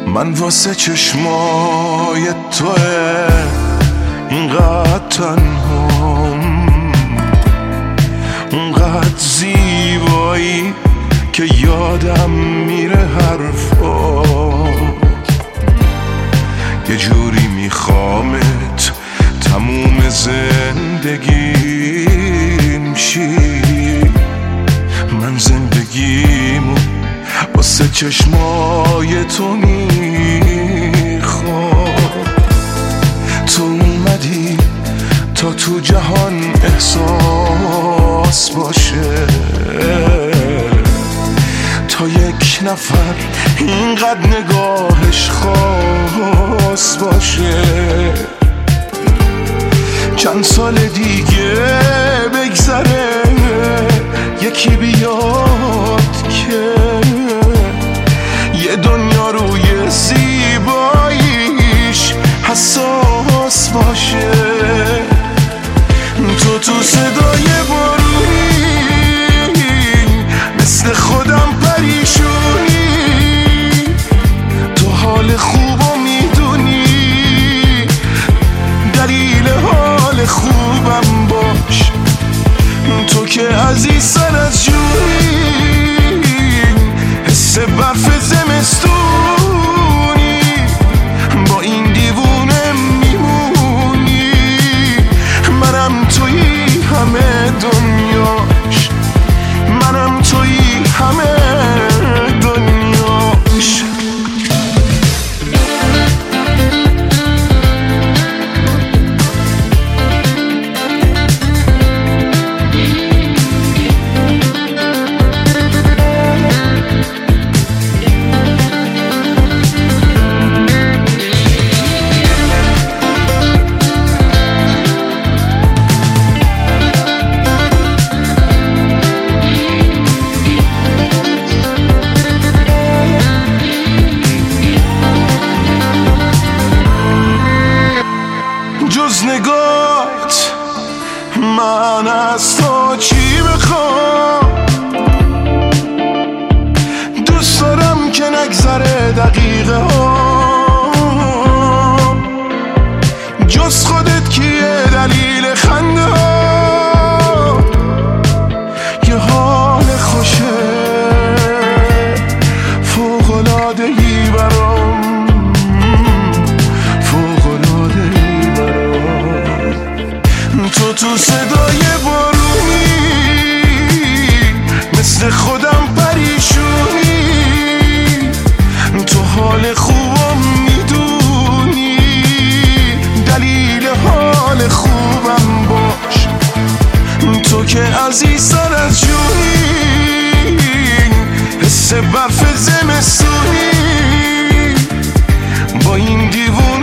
من واسه چشمای توه اینقدر تنهام، اونقدر زیبایی که یادم میره حرفات. یه جوری میخوامت تموم زندگیم شی. من زندگیمو واسه چشمای تو میخوام. تو اومدی تا تو جهان احساس باشه، تا یک نفر اینقدر نگاهش خاص باشه. چند سال دیگه بگذره یکی بیاد که یه دنیا روی زیباییش حساس باشه. تو صدای بارونی مثل خودم پریشونی، تو حال خوبو میدونی، دلیل حال خوبم باش. تو که عزیز سر از جونی، حس برف زمستونی، با این دیوونه میمونی. منم تویی همه دنیاش، منم تویی همه دنیاش. جز نگاهت من از تو چی بخوام؟ دوست دارم که نگذره دقیقه ها، جز خودت کیه دلیل خنده ها؟ یه حال خوشه فوق‌العاده‌ای برام، تو صدای بارونی مثل خودم پریشونی، تو حال خوبم میدونی، دلیل حال خوبم باش. تو که عزیزتر از جونی، حس برف زمستونی، با این دیوون